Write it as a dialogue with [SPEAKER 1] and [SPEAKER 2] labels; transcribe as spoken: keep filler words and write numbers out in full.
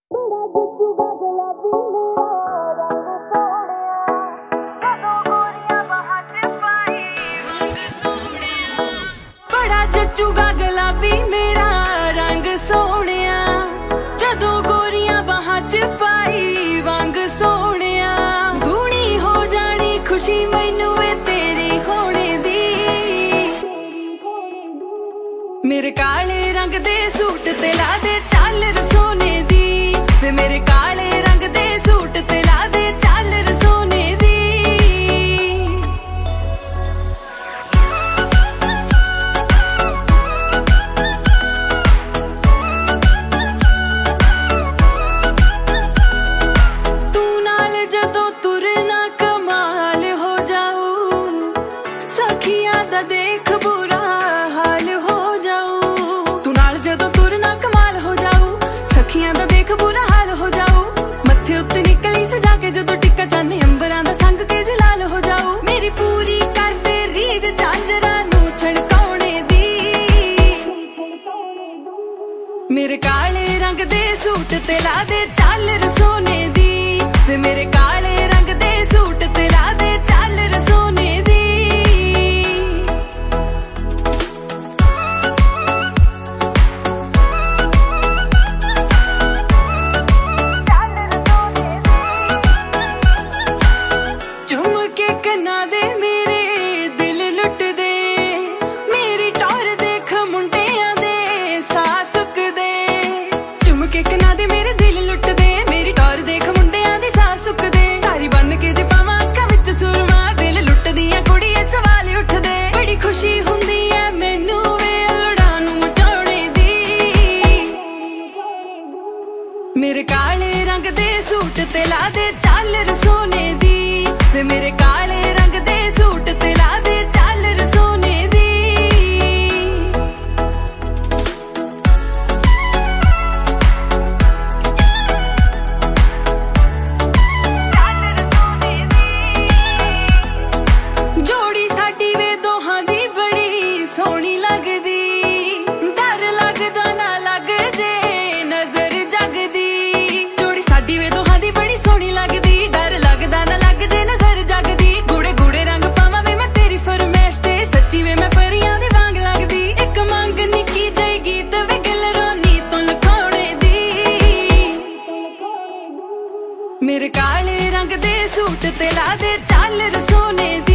[SPEAKER 1] बड़ा जचूगा गुलाबी मेरा रंग सोहणिया, जदों गोरियां बाहां च पाई वंग सोहणिया। धूनी हो जानी खुशी मैनू ए तेरी होने दी, मेरे काले रंग दे सूट ते ला दे झालर सोने दी, वे मेरे काले रंग दे सूट ते ला दे झालर सोने दी। तू नाल जदों तुरना कमाल हो जाऊ, सखियां दा देख बुरा हाल हो जाऊ। तू नाल जदों तुरना कमाल हो जाऊ, सखियां दा देख बुरा हाल हो जाऊ। मत्थे उत्ते निकली सजा के जदों टिक्का चांदनी अंबरां दा संग के जलाल हो जाऊ। मेरी पूरी कर दे रीझ झांजरां नूं छड़काउणे दी, मेरे काले रंग दे सूट ते ला दे झालर सोने दी, वे मेरे काले रंग दे सूट ते ला दे झालर सोने दी। झुमके कन्ना दे मेरे दिल लुट दे, मेरी टौर देख मुंडियां दे साह सुक दे। झुमके कन्ना दे मेरे दिल लुट दे, मेरी टौर देख मुंडियां दी साह सुक दे। तारी बन के जे पावां अक्खां विच सुरमा, दिल लुट दियां कुड़िए सवाल उठ दे। बड़ी खुशी हुंदी ऐ मैनू वे अलोड़ां नूं मचाउणे दी, मेरे काले रंग दे सूट ते ला दे झालर सोने दी, वे मेरे काले रंग दे सूट ते ला दे झालर सोने दी। जोड़ी साडी वे दोहां दी बड़ी सोहनी लगदी, डर लगदा ना लग जे नजर जगदी। जोड़ी साडी वे दोहां दी बड़ी सोहनी लगदी, डर लगदा ना लग जे नजर जगदी। गूड़े गूड़े रंग पावां वे मैं तेरी फरमैश ते, सच्ची वे मैं परियां दे वांग लगदी। इक मंग निक्की जई गीत वे गलरानी तों लिखाउणे दी, मेरे काले रंग दे सूट ते ला दे झालर सोने